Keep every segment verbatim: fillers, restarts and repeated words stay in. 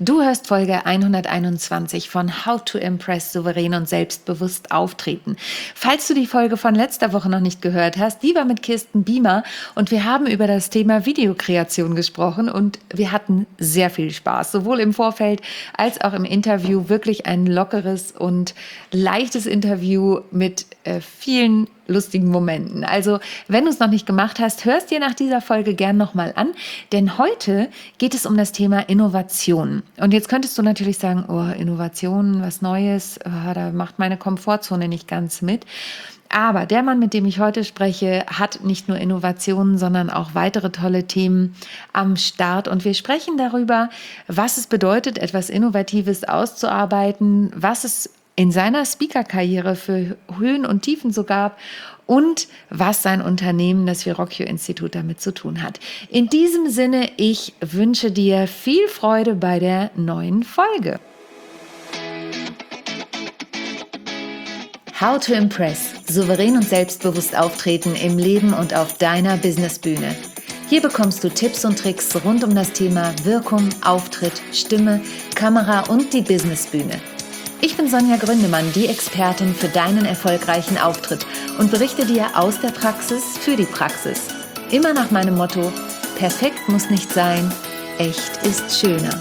Du hörst Folge hunderteinundzwanzig von How to Impress souverän und selbstbewusst auftreten. Falls du die Folge von letzter Woche noch nicht gehört hast, die war mit Kirsten Biemer und wir haben über das Thema Videokreation gesprochen und wir hatten sehr viel Spaß, sowohl im Vorfeld als auch im Interview. Wirklich ein lockeres und leichtes Interview mit äh, vielen lustigen Momenten. Also, wenn du es noch nicht gemacht hast, hörst dir nach dieser Folge gern nochmal an, denn heute geht es um das Thema Innovation. Und jetzt könntest du natürlich sagen, oh, Innovation, was Neues, oh, da macht meine Komfortzone nicht ganz mit. Aber der Mann, mit dem ich heute spreche, hat nicht nur Innovationen, sondern auch weitere tolle Themen am Start. Und wir sprechen darüber, was es bedeutet, etwas Innovatives auszuarbeiten, was es in seiner Speaker-Karriere für Höhen und Tiefen so gab und was sein Unternehmen, das Verrocchio-Institut, damit zu tun hat. In diesem Sinne, ich wünsche dir viel Freude bei der neuen Folge. How to Impress. Souverän und selbstbewusst auftreten im Leben und auf deiner Businessbühne. Hier bekommst du Tipps und Tricks rund um das Thema Wirkung, Auftritt, Stimme, Kamera und die Businessbühne. Ich bin Sonja Gründemann, die Expertin für deinen erfolgreichen Auftritt und berichte dir aus der Praxis für die Praxis. Immer nach meinem Motto: Perfekt muss nicht sein, echt ist schöner.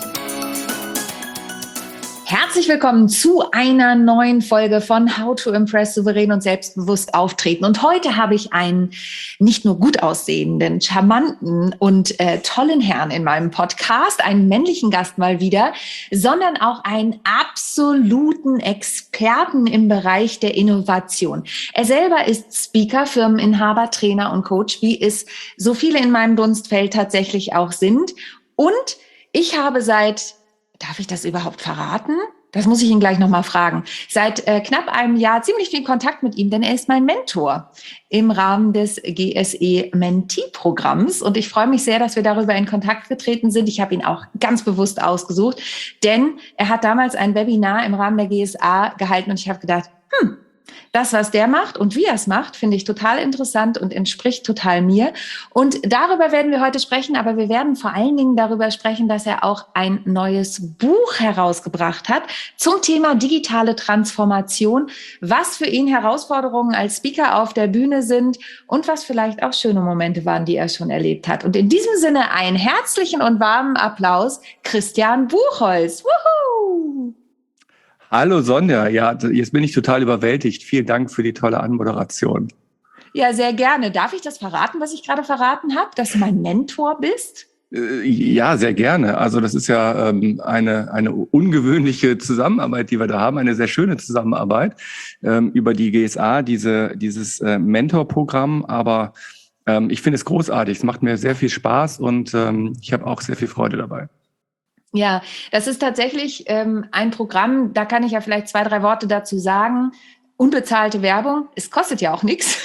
Herzlich willkommen zu einer neuen Folge von How to Impress souverän und selbstbewusst auftreten. Und heute habe ich einen nicht nur gut aussehenden, charmanten und äh, tollen Herrn in meinem Podcast, einen männlichen Gast mal wieder, sondern auch einen absoluten Experten im Bereich der Innovation. Er selber ist Speaker, Firmeninhaber, Trainer und Coach, wie es so viele in meinem Dunstfeld tatsächlich auch sind. Und ich habe seit Darf ich das überhaupt verraten? Das muss ich ihn gleich nochmal fragen. Seit äh, knapp einem Jahr ziemlich viel Kontakt mit ihm, denn er ist mein Mentor im Rahmen des G S E-Mentee-Programms. Und ich freue mich sehr, dass wir darüber in Kontakt getreten sind. Ich habe ihn auch ganz bewusst ausgesucht, denn er hat damals ein Webinar im Rahmen der G S A gehalten und ich habe gedacht, hm, das, was der macht und wie er es macht, finde ich total interessant und entspricht total mir. Und darüber werden wir heute sprechen, aber wir werden vor allen Dingen darüber sprechen, dass er auch ein neues Buch herausgebracht hat zum Thema digitale Transformation, was für ihn Herausforderungen als Speaker auf der Bühne sind und was vielleicht auch schöne Momente waren, die er schon erlebt hat. Und in diesem Sinne einen herzlichen und warmen Applaus, Christian Buchholz. Wuhu! Hallo Sonja, ja, jetzt bin ich total überwältigt. Vielen Dank für die tolle Anmoderation. Ja, sehr gerne. Darf ich das verraten, was ich gerade verraten habe, dass du mein Mentor bist? Ja, sehr gerne. Also das ist ja ähm, eine eine ungewöhnliche Zusammenarbeit, die wir da haben, eine sehr schöne Zusammenarbeit ähm, über die G S A, diese dieses äh, Mentorprogramm. Aber ähm, ich finde es großartig. Es macht mir sehr viel Spaß und ähm, ich habe auch sehr viel Freude dabei. Ja, das ist tatsächlich ähm, ein Programm, da kann ich ja vielleicht zwei, drei Worte dazu sagen. Unbezahlte Werbung, es kostet ja auch nichts.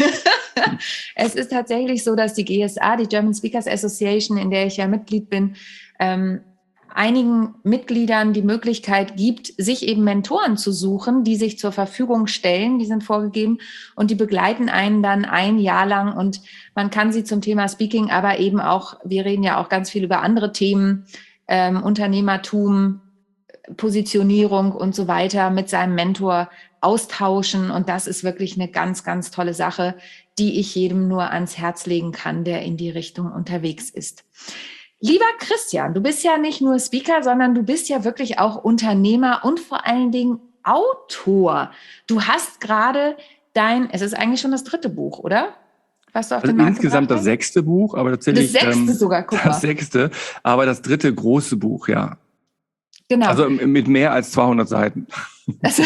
Es ist tatsächlich so, dass die G S A, die German Speakers Association, in der ich ja Mitglied bin, ähm, einigen Mitgliedern die Möglichkeit gibt, sich eben Mentoren zu suchen, die sich zur Verfügung stellen, die sind vorgegeben und die begleiten einen dann ein Jahr lang und man kann sie zum Thema Speaking, aber eben auch, wir reden ja auch ganz viel über andere Themen, Ähm, Unternehmertum, Positionierung und so weiter mit seinem Mentor austauschen. Und das ist wirklich eine ganz, ganz tolle Sache, die ich jedem nur ans Herz legen kann, der in die Richtung unterwegs ist. Lieber Christian, du bist ja nicht nur Speaker, sondern du bist ja wirklich auch Unternehmer und vor allen Dingen Autor. Du hast gerade dein, es ist eigentlich schon das dritte Buch, oder? Was du auf Also den Markt insgesamt das sechste Buch, aber tatsächlich das sechste ähm, sogar, guck mal. Das sechste, aber das dritte große Buch, ja. Genau. Also mit mehr als zweihundert Seiten. Also,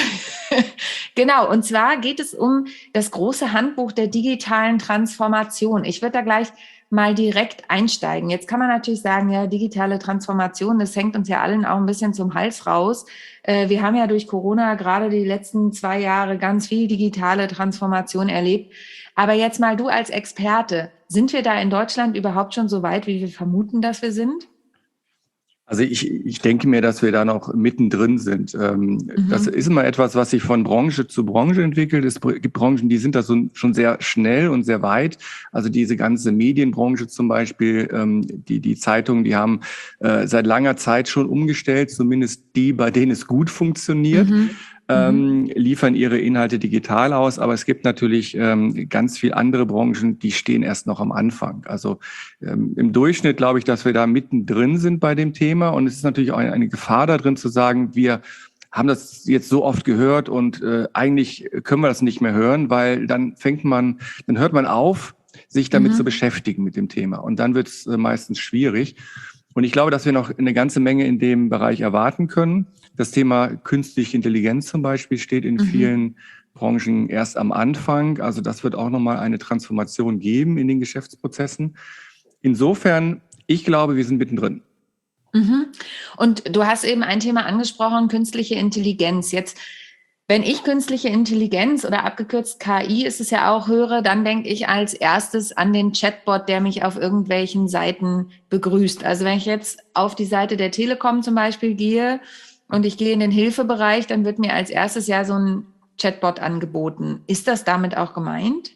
genau, und zwar geht es um das große Handbuch der digitalen Transformation. Ich würde da gleich mal direkt einsteigen. Jetzt kann man natürlich sagen, ja, digitale Transformation, das hängt uns ja allen auch ein bisschen zum Hals raus. Äh, wir haben ja durch Corona gerade die letzten zwei Jahre ganz viel digitale Transformation erlebt. Aber jetzt mal du als Experte, sind wir da in Deutschland überhaupt schon so weit, wie wir vermuten, dass wir sind? Also ich, ich denke mir, dass wir da noch mittendrin sind. Ähm, mhm. Das ist immer etwas, was sich von Branche zu Branche entwickelt. Es gibt Branchen, die sind da so schon sehr schnell und sehr weit. Also diese ganze Medienbranche zum Beispiel, ähm, die, die Zeitungen, die haben äh, seit langer Zeit schon umgestellt, zumindest die, bei denen es gut funktioniert. Mhm. Ähm, mhm. liefern ihre Inhalte digital aus, aber es gibt natürlich ähm, ganz viel andere Branchen, die stehen erst noch am Anfang. Also ähm, im Durchschnitt glaube ich, dass wir da mittendrin sind bei dem Thema, und es ist natürlich auch eine, eine Gefahr da drin zu sagen, wir haben das jetzt so oft gehört und äh, eigentlich können wir das nicht mehr hören, weil dann fängt man, dann hört man auf, sich damit mhm. zu beschäftigen mit dem Thema, und dann wird es äh, meistens schwierig. Und ich glaube, dass wir noch eine ganze Menge in dem Bereich erwarten können. Das Thema künstliche Intelligenz zum Beispiel steht in mhm. vielen Branchen erst am Anfang. Also das wird auch nochmal eine Transformation geben in den Geschäftsprozessen. Insofern, ich glaube, wir sind mittendrin. Mhm. Und du hast eben ein Thema angesprochen, künstliche Intelligenz. Jetzt, wenn ich künstliche Intelligenz oder abgekürzt K I ist es ja auch höre, dann denke ich als erstes an den Chatbot, der mich auf irgendwelchen Seiten begrüßt. Also wenn ich jetzt auf die Seite der Telekom zum Beispiel gehe und ich gehe in den Hilfebereich, dann wird mir als erstes ja so ein Chatbot angeboten. Ist das damit auch gemeint?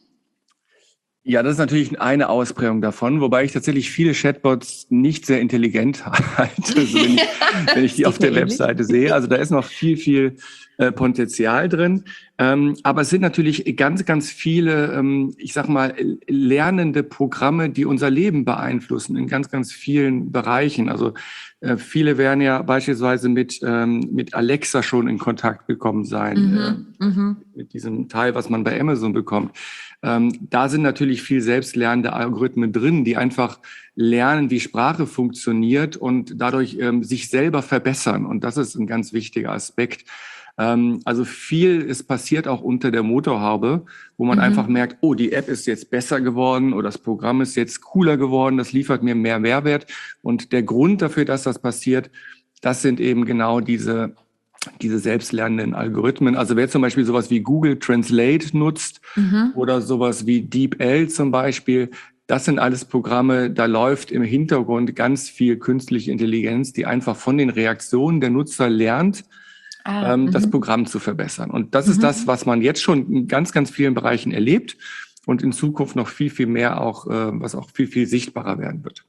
Ja, das ist natürlich eine Ausprägung davon, wobei ich tatsächlich viele Chatbots nicht sehr intelligent halte, also wenn, ich, wenn ich die auf der Webseite sehe. Also da ist noch viel, viel äh, Potenzial drin. Ähm, aber es sind natürlich ganz, ganz viele, ähm, ich sag mal, lernende Programme, die unser Leben beeinflussen in ganz, ganz vielen Bereichen. Also äh, viele werden ja beispielsweise mit, ähm, mit Alexa schon in Kontakt gekommen sein, mhm, äh, mhm. mit diesem Teil, was man bei Amazon bekommt. Ähm, da sind natürlich viel selbstlernende Algorithmen drin, die einfach lernen, wie Sprache funktioniert und dadurch ähm, sich selber verbessern. Und das ist ein ganz wichtiger Aspekt. Ähm, also viel ist passiert auch unter der Motorhaube, wo man mhm. einfach merkt, oh, die App ist jetzt besser geworden oder das Programm ist jetzt cooler geworden, das liefert mir mehr Mehrwert. Und der Grund dafür, dass das passiert, das sind eben genau diese diese selbstlernenden Algorithmen. Also wer zum Beispiel sowas wie Google Translate nutzt mhm. oder sowas wie DeepL zum Beispiel, das sind alles Programme, da läuft im Hintergrund ganz viel künstliche Intelligenz, die einfach von den Reaktionen der Nutzer lernt, ah, ähm, das Programm zu verbessern. Und das mhm. ist das, was man jetzt schon in ganz, ganz vielen Bereichen erlebt und in Zukunft noch viel, viel mehr auch, äh, was auch viel, viel sichtbarer werden wird.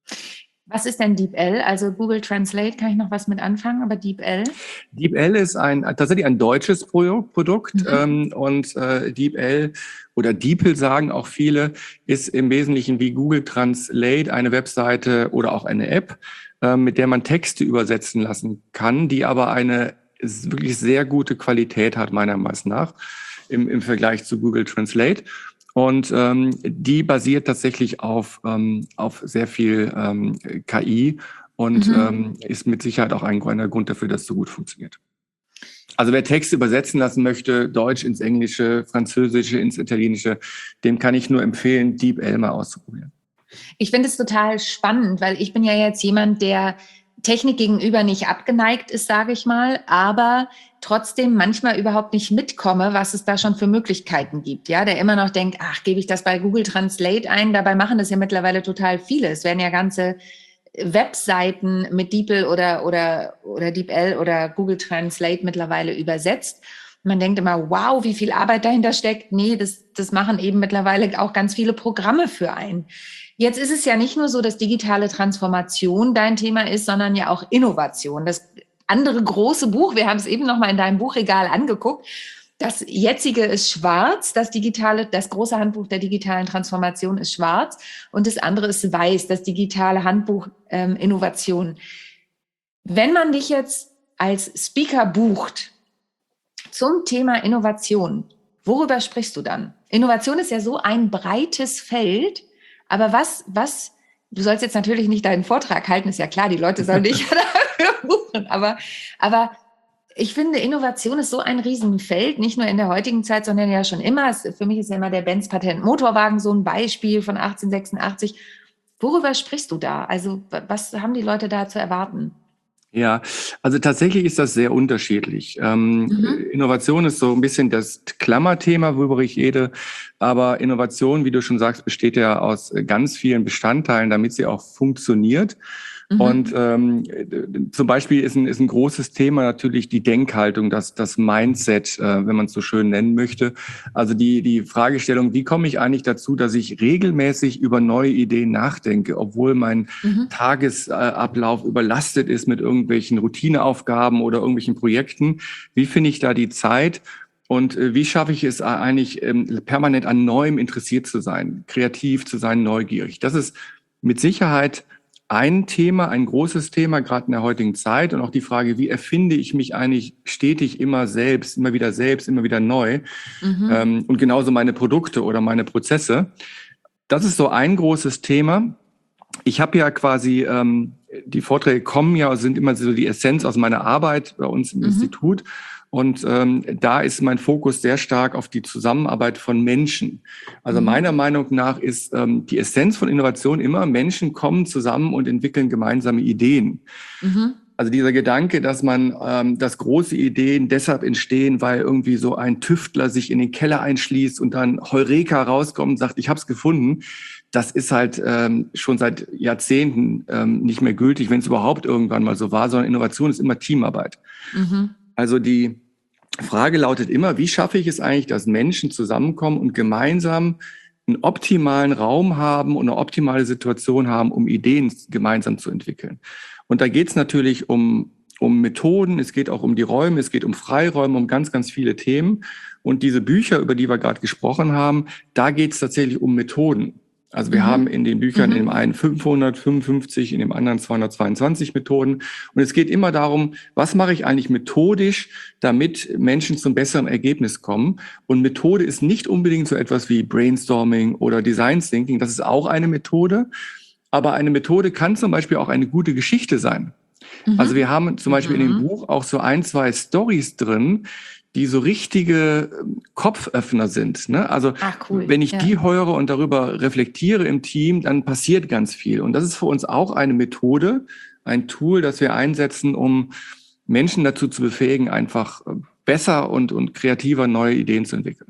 Was ist denn DeepL? Also Google Translate kann ich noch was mit anfangen, aber DeepL? DeepL ist ein tatsächlich ein deutsches Pro- Produkt mhm. ähm, und äh, DeepL oder DeepL sagen auch viele, ist im Wesentlichen wie Google Translate eine Webseite oder auch eine App, äh, mit der man Texte übersetzen lassen kann, die aber eine wirklich sehr gute Qualität hat, meiner Meinung nach, im, im Vergleich zu Google Translate. Und ähm, die basiert tatsächlich auf, ähm, auf sehr viel ähm, K I und mhm. ähm, ist mit Sicherheit auch ein, ein Grund dafür, dass es so gut funktioniert. Also wer Texte übersetzen lassen möchte, Deutsch ins Englische, Französische ins Italienische, dem kann ich nur empfehlen, DeepL mal auszuprobieren. Ich finde es total spannend, weil ich bin ja jetzt jemand, der Technik gegenüber nicht abgeneigt ist, sage ich mal, aber trotzdem manchmal überhaupt nicht mitkomme, was es da schon für Möglichkeiten gibt. Ja, der immer noch denkt, ach, gebe ich das bei Google Translate ein? Dabei machen das ja mittlerweile total viele. Es werden ja ganze Webseiten mit DeepL oder, oder, oder DeepL oder Google Translate mittlerweile übersetzt. Man denkt immer, wow, wie viel Arbeit dahinter steckt. Nee, das, das machen eben mittlerweile auch ganz viele Programme für einen. Jetzt ist es ja nicht nur so, dass digitale Transformation dein Thema ist, sondern ja auch Innovation. Das andere große Buch, wir haben es eben noch mal in deinem Buchregal angeguckt, das jetzige ist schwarz, das digitale, das große Handbuch der digitalen Transformation ist schwarz und das andere ist weiß, das digitale Handbuch ähm, Innovation. Wenn man dich jetzt als Speaker bucht zum Thema Innovation, worüber sprichst du dann? Innovation ist ja so ein breites Feld. Aber was, was, du sollst jetzt natürlich nicht deinen Vortrag halten, ist ja klar, die Leute sollen dich dafür buchen, aber, aber ich finde, Innovation ist so ein Riesenfeld, nicht nur in der heutigen Zeit, sondern ja schon immer. Für mich ist ja immer der Benz Patent Motorwagen so ein Beispiel von achtzehnhundertsechsundachtzig. Worüber sprichst du da? Also, was haben die Leute da zu erwarten? Ja, also tatsächlich ist das sehr unterschiedlich. Ähm, mhm. Innovation ist so ein bisschen das Klammerthema, worüber ich rede. Aber Innovation, wie du schon sagst, besteht ja aus ganz vielen Bestandteilen, damit sie auch funktioniert. Mhm. Und ähm, zum Beispiel ist ein, ist ein großes Thema natürlich die Denkhaltung, das, das Mindset, äh, wenn man es so schön nennen möchte. Also die, die Fragestellung, wie komme ich eigentlich dazu, dass ich regelmäßig über neue Ideen nachdenke, obwohl mein Mhm. Tagesablauf überlastet ist mit irgendwelchen Routineaufgaben oder irgendwelchen Projekten. Wie finde ich da die Zeit? Und äh, wie schaffe ich es eigentlich, ähm, permanent an Neuem interessiert zu sein, kreativ zu sein, neugierig? Das ist mit Sicherheit ein Thema, ein großes Thema, gerade in der heutigen Zeit. Und auch die Frage, wie erfinde ich mich eigentlich stetig immer selbst, immer wieder selbst, immer wieder neu? Mhm. Ähm, und genauso meine Produkte oder meine Prozesse. Das ist so ein großes Thema. Ich habe ja quasi, ähm, die Vorträge kommen ja, sind immer so die Essenz aus meiner Arbeit bei uns im Mhm. Institut. Und ähm, da ist mein Fokus sehr stark auf die Zusammenarbeit von Menschen. Also Mhm. meiner Meinung nach ist ähm, die Essenz von Innovation immer, Menschen kommen zusammen und entwickeln gemeinsame Ideen. Mhm. Also dieser Gedanke, dass man, ähm, dass große Ideen deshalb entstehen, weil irgendwie so ein Tüftler sich in den Keller einschließt und dann Heureka rauskommt und sagt, ich habe es gefunden, das ist halt ähm, schon seit Jahrzehnten ähm, nicht mehr gültig, wenn es überhaupt irgendwann mal so war, sondern Innovation ist immer Teamarbeit. Mhm. Also die Frage lautet immer, wie schaffe ich es eigentlich, dass Menschen zusammenkommen und gemeinsam einen optimalen Raum haben und eine optimale Situation haben, um Ideen gemeinsam zu entwickeln. Und da geht es natürlich um, um Methoden, es geht auch um die Räume, es geht um Freiräume, um ganz, ganz viele Themen. Und diese Bücher, über die wir gerade gesprochen haben, da geht es tatsächlich um Methoden. Also wir Mhm. haben in den Büchern, Mhm. in dem einen fünfhundertfünfundfünfzig, in dem anderen zweihundertzweiundzwanzig Methoden. Und es geht immer darum, was mache ich eigentlich methodisch, damit Menschen zum besseren Ergebnis kommen. Und Methode ist nicht unbedingt so etwas wie Brainstorming oder Design Thinking. Das ist auch eine Methode. Aber eine Methode kann zum Beispiel auch eine gute Geschichte sein. Mhm. Also wir haben zum Beispiel in dem Mhm. Buch auch so ein, zwei Storys drin, die so richtige Kopföffner sind. Ne? Also Ach, cool. wenn ich Ja. die höre und darüber reflektiere im Team, dann passiert ganz viel. Und das ist für uns auch eine Methode, ein Tool, das wir einsetzen, um Menschen dazu zu befähigen, einfach besser und, und kreativer neue Ideen zu entwickeln.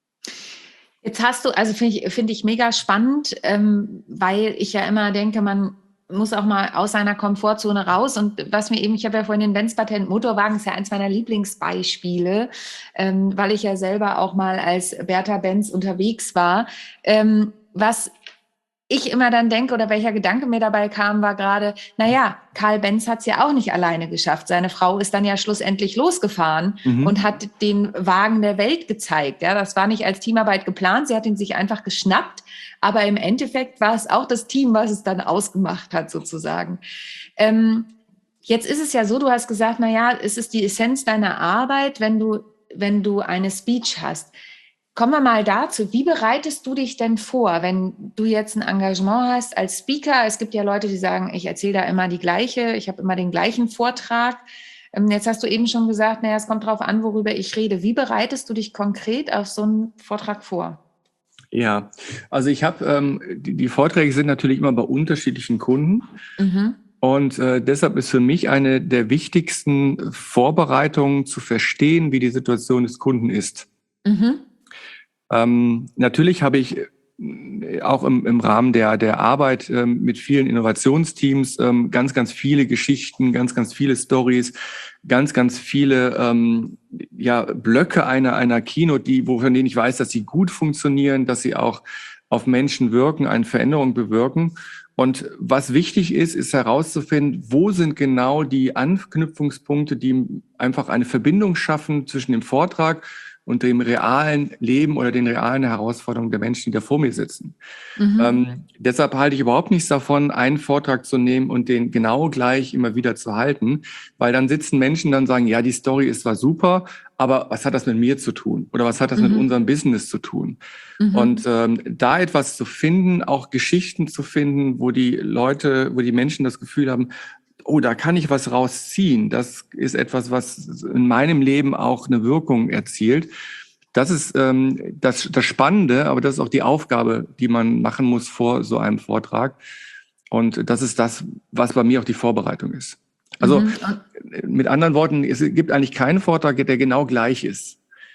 Jetzt hast du, also finde ich, finde ich mega spannend, ähm, weil ich ja immer denke, man muss auch mal aus seiner Komfortzone raus. Und was mir eben, ich habe ja vorhin den Benz-Patent Motorwagen, ist ja eins meiner Lieblingsbeispiele, ähm, weil ich ja selber auch mal als Bertha Benz unterwegs war. Ähm, was ich immer dann denke oder welcher Gedanke mir dabei kam, war gerade, naja, Karl Benz hat es ja auch nicht alleine geschafft. Seine Frau ist dann ja schlussendlich losgefahren Mhm. und hat den Wagen der Welt gezeigt. Ja, das war nicht als Teamarbeit geplant. Sie hat ihn sich einfach geschnappt. Aber im Endeffekt war es auch das Team, was es dann ausgemacht hat, sozusagen. Ähm, jetzt ist es ja so, du hast gesagt, naja, es ist die Essenz deiner Arbeit, wenn du, wenn du eine Speech hast. Kommen wir mal dazu, wie bereitest du dich denn vor, wenn du jetzt ein Engagement hast als Speaker? Es gibt ja Leute, die sagen, ich erzähle da immer die gleiche, ich habe immer den gleichen Vortrag. Jetzt hast du eben schon gesagt, naja, es kommt darauf an, worüber ich rede. Wie bereitest du dich konkret auf so einen Vortrag vor? Ja, also ich habe, ähm, die, die Vorträge sind natürlich immer bei unterschiedlichen Kunden. Mhm. Und äh, deshalb ist für mich eine der wichtigsten Vorbereitungen zu verstehen, wie die Situation des Kunden ist. Mhm. Ähm, natürlich habe ich auch im, im Rahmen der, der Arbeit ähm, mit vielen Innovationsteams ähm, ganz, ganz viele Geschichten, ganz, ganz viele Stories, ganz, ganz viele ähm, ja, Blöcke einer, einer Keynote, die, wovon denen ich weiß, dass sie gut funktionieren, dass sie auch auf Menschen wirken, eine Veränderung bewirken. Und was wichtig ist, ist herauszufinden, wo sind genau die Anknüpfungspunkte, die einfach eine Verbindung schaffen zwischen dem Vortrag und dem realen Leben oder den realen Herausforderungen der Menschen, die da vor mir sitzen. Mhm. Ähm, deshalb halte ich überhaupt nichts davon, einen Vortrag zu nehmen und den genau gleich immer wieder zu halten, weil dann sitzen Menschen dann sagen, ja, die Story ist zwar super, aber was hat das mit mir zu tun? Oder was hat das Mhm. mit unserem Business zu tun? Mhm. Und ähm, da etwas zu finden, auch Geschichten zu finden, wo die Leute, wo die Menschen das Gefühl haben, oh, da kann ich was rausziehen. Das ist etwas, was in meinem Leben auch eine Wirkung erzielt. Das ist ähm, das, das Spannende, aber das ist auch die Aufgabe, die man machen muss vor so einem Vortrag. Und das ist das, was bei mir auch die Vorbereitung ist. Also Mhm. mit anderen Worten, es gibt eigentlich keinen Vortrag, der genau gleich ist.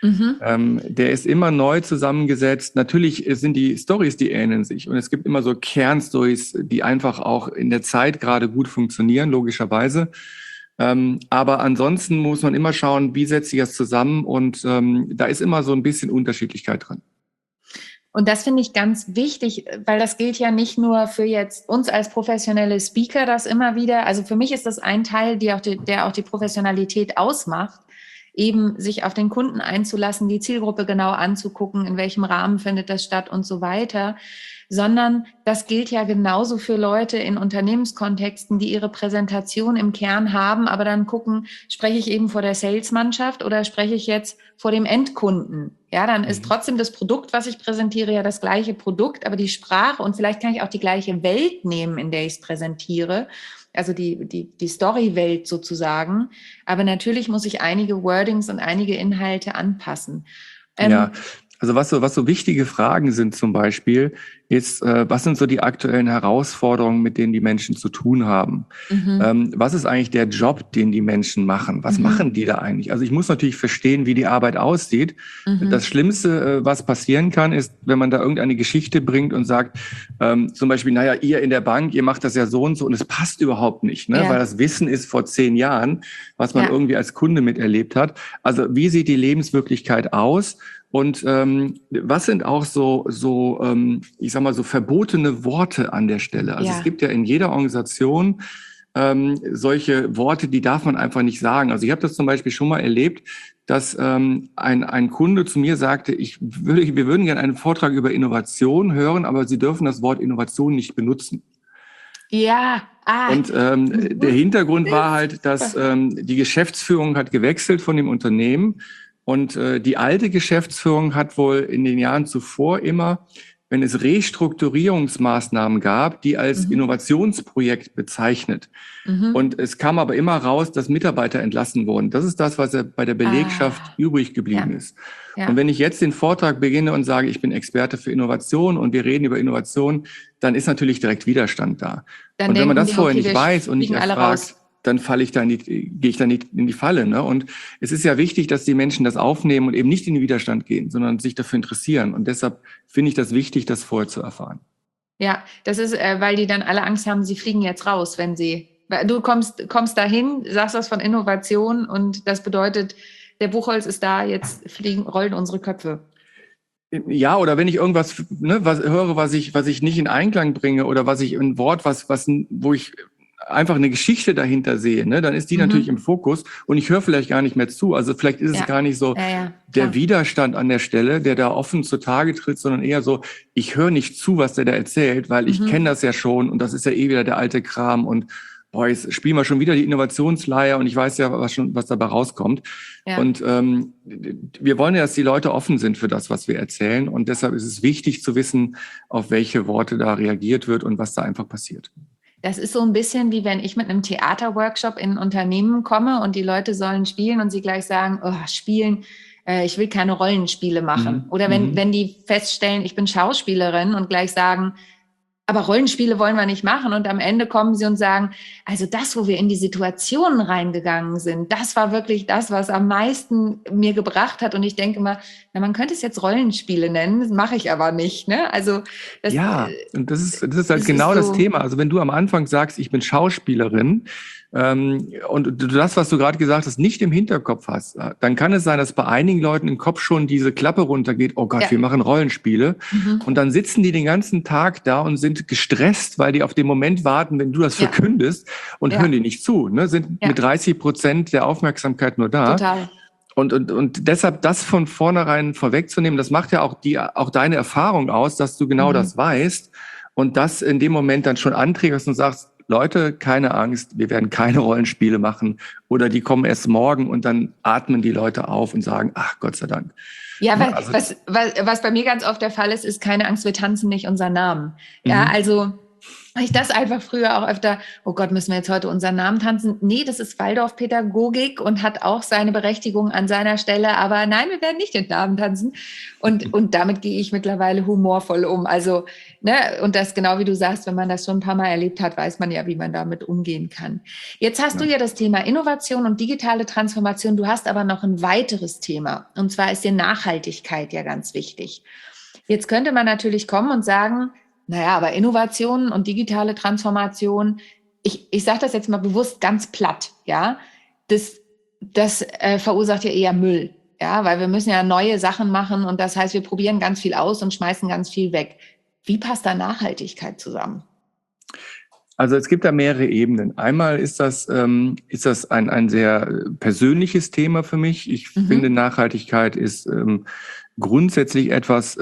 Mhm. Ähm, der ist immer neu zusammengesetzt. Natürlich sind die Storys, die ähneln sich. Und es gibt immer so Kernstories, die einfach auch in der Zeit gerade gut funktionieren, logischerweise. Ähm, aber ansonsten muss man immer schauen, wie setzt sich das zusammen. Und ähm, da ist immer so ein bisschen Unterschiedlichkeit drin. Und das finde ich ganz wichtig, weil das gilt ja nicht nur für jetzt uns als professionelle Speaker, das immer wieder, also für mich ist das ein Teil, die auch die, der auch die Professionalität ausmacht, eben sich auf den Kunden einzulassen, die Zielgruppe genau anzugucken, in welchem Rahmen findet das statt und so weiter, sondern das gilt ja genauso für Leute in Unternehmenskontexten, die ihre Präsentation im Kern haben, aber dann gucken, spreche ich eben vor der Salesmannschaft oder spreche ich jetzt vor dem Endkunden? Ja, dann ist trotzdem das Produkt, was ich präsentiere, ja das gleiche Produkt, aber die Sprache und vielleicht kann ich auch die gleiche Welt nehmen, in der ich es präsentiere, also die, die, die Story-Welt sozusagen. Aber natürlich muss ich einige Wordings und einige Inhalte anpassen. Ähm, ja, also was so, was so wichtige Fragen sind zum Beispiel, ist, äh, was sind so die aktuellen Herausforderungen, mit denen die Menschen zu tun haben? Mhm. Ähm, was ist eigentlich der Job, den die Menschen machen? Was mhm. machen die da eigentlich? Also ich muss natürlich verstehen, wie die Arbeit aussieht. Mhm. Das Schlimmste, äh, was passieren kann, ist, wenn man da irgendeine Geschichte bringt und sagt, ähm, zum Beispiel, naja, ihr in der Bank, ihr macht das ja so und so und es passt überhaupt nicht, ne? Ja. Weil das Wissen ist vor zehn Jahren, was man ja. irgendwie als Kunde miterlebt hat. Also wie sieht die Lebenswirklichkeit aus? Und ähm, was sind auch so, so ähm, ich sag mal, so verbotene Worte an der Stelle? Also ja. es gibt ja in jeder Organisation ähm, solche Worte, die darf man einfach nicht sagen. Also ich habe das zum Beispiel schon mal erlebt, dass ähm, ein, ein Kunde zu mir sagte, ich würde, wir würden gerne einen Vortrag über Innovation hören, aber Sie dürfen das Wort Innovation nicht benutzen. Ja, ah. Und ähm, der Hintergrund war halt, dass ähm, die Geschäftsführung hat gewechselt von dem Unternehmen. Und äh, die alte Geschäftsführung hat wohl in den Jahren zuvor immer, wenn es Restrukturierungsmaßnahmen gab, die als mhm. Innovationsprojekt bezeichnet. Mhm. Und es kam aber immer raus, dass Mitarbeiter entlassen wurden. Das ist das, was bei der Belegschaft ah. übrig geblieben ja. ist. Ja. Und wenn ich jetzt den Vortrag beginne und sage, ich bin Experte für Innovation und wir reden über Innovation, dann ist natürlich direkt Widerstand da. Dann und wenn man das die, vorher okay, nicht weiß und nicht erfragt, dann falle ich da nicht, gehe ich da nicht in die Falle, ne? Und es ist ja wichtig, dass die Menschen das aufnehmen und eben nicht in den Widerstand gehen, sondern sich dafür interessieren. Und deshalb finde ich das wichtig, das vorher zu erfahren. Ja, das ist, äh, weil die dann alle Angst haben, sie fliegen jetzt raus, wenn sie, du kommst, kommst dahin, sagst was von Innovation und das bedeutet, der Buchholz ist da, jetzt fliegen, rollen unsere Köpfe. Ja, oder wenn ich irgendwas, ne, was höre, was ich, was ich nicht in Einklang bringe oder was ich ein Wort, was, was, wo ich einfach eine Geschichte dahinter sehe, ne, dann ist die mhm. natürlich im Fokus und ich höre vielleicht gar nicht mehr zu. Also vielleicht ist ja. es gar nicht so ja, ja, der Widerstand an der Stelle, der da offen zutage tritt, sondern eher so, ich höre nicht zu, was der da erzählt, weil ich mhm. kenne das ja schon und das ist ja eh wieder der alte Kram und boah, jetzt spielen wir schon wieder die Innovationsleier und ich weiß ja, was schon, was dabei rauskommt. Ja. Und ähm, wir wollen ja, dass die Leute offen sind für das, was wir erzählen und deshalb ist es wichtig zu wissen, auf welche Worte da reagiert wird und was da einfach passiert. Das ist so ein bisschen wie wenn ich mit einem Theaterworkshop in ein Unternehmen komme und die Leute sollen spielen und sie gleich sagen, oh, spielen, äh, ich will keine Rollenspiele machen. Mhm. Oder wenn, mhm. wenn die feststellen, ich bin Schauspielerin und gleich sagen, aber Rollenspiele wollen wir nicht machen. Und am Ende kommen sie und sagen, also das, wo wir in die Situationen reingegangen sind, das war wirklich das, was am meisten mir gebracht hat. Und ich denke mal, na, man könnte es jetzt Rollenspiele nennen, das mache ich aber nicht. Ne? Also das, ja, und das ist, das ist halt das genau ist so das Thema. Also wenn du am Anfang sagst, ich bin Schauspielerin, ähm, und du das, was du gerade gesagt hast, nicht im Hinterkopf hast, dann kann es sein, dass bei einigen Leuten im Kopf schon diese Klappe runtergeht, oh Gott, ja. wir machen Rollenspiele. Mhm. Und dann sitzen die den ganzen Tag da und sind gestresst, weil die auf den Moment warten, wenn du das ja. verkündest und ja. hören die nicht zu, ne? Sind ja. mit dreißig Prozent der Aufmerksamkeit nur da. Total. Und, und, und deshalb das von vornherein vorwegzunehmen, das macht ja auch die, auch deine Erfahrung aus, dass du genau mhm. das weißt und das in dem Moment dann schon anträgst und sagst, Leute, keine Angst, wir werden keine Rollenspiele machen oder die kommen erst morgen und dann atmen die Leute auf und sagen, ach Gott sei Dank. Ja, weil, also, was, was, was bei mir ganz oft der Fall ist, ist keine Angst, wir tanzen nicht unseren Namen. Ja, mhm. also weil ich das einfach früher auch öfter, oh Gott, müssen wir jetzt heute unseren Namen tanzen? Nee, das ist Waldorfpädagogik und hat auch seine Berechtigung an seiner Stelle, aber nein, wir werden nicht den Namen tanzen. Und, und damit gehe ich mittlerweile humorvoll um. Also, ne, und das genau wie du sagst, wenn man das schon ein paar Mal erlebt hat, weiß man ja, wie man damit umgehen kann. Jetzt hast ja. du ja das Thema Innovation und digitale Transformation. Du hast aber noch ein weiteres Thema. Und zwar ist dir Nachhaltigkeit ja ganz wichtig. Jetzt könnte man natürlich kommen und sagen, naja, aber Innovation und digitale Transformation, ich, ich sage das jetzt mal bewusst ganz platt, ja, das, das äh, verursacht ja eher Müll, ja, weil wir müssen ja neue Sachen machen und das heißt, wir probieren ganz viel aus und schmeißen ganz viel weg. Wie passt da Nachhaltigkeit zusammen? Also es gibt da mehrere Ebenen. Einmal ist das, ähm, ist das ein, ein sehr persönliches Thema für mich. Ich mhm. finde, Nachhaltigkeit ist ähm, grundsätzlich etwas,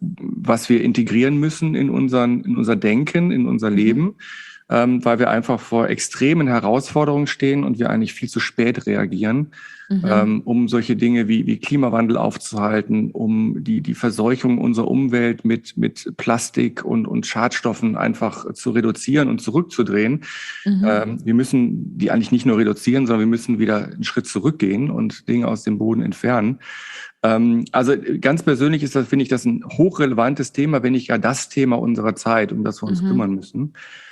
was wir integrieren müssen in unseren, in unser Denken, in unser Leben, mhm. ähm, weil wir einfach vor extremen Herausforderungen stehen und wir eigentlich viel zu spät reagieren, mhm. ähm, um solche Dinge wie, wie Klimawandel aufzuhalten, um die, die Verseuchung unserer Umwelt mit, mit Plastik und, und Schadstoffen einfach zu reduzieren und zurückzudrehen. Mhm. Ähm, wir müssen die eigentlich nicht nur reduzieren, sondern wir müssen wieder einen Schritt zurückgehen und Dinge aus dem Boden entfernen. Also ganz persönlich ist das, finde ich, das ein hochrelevantes Thema, wenn nicht gar das Thema unserer Zeit, um das wir uns mhm. kümmern müssen.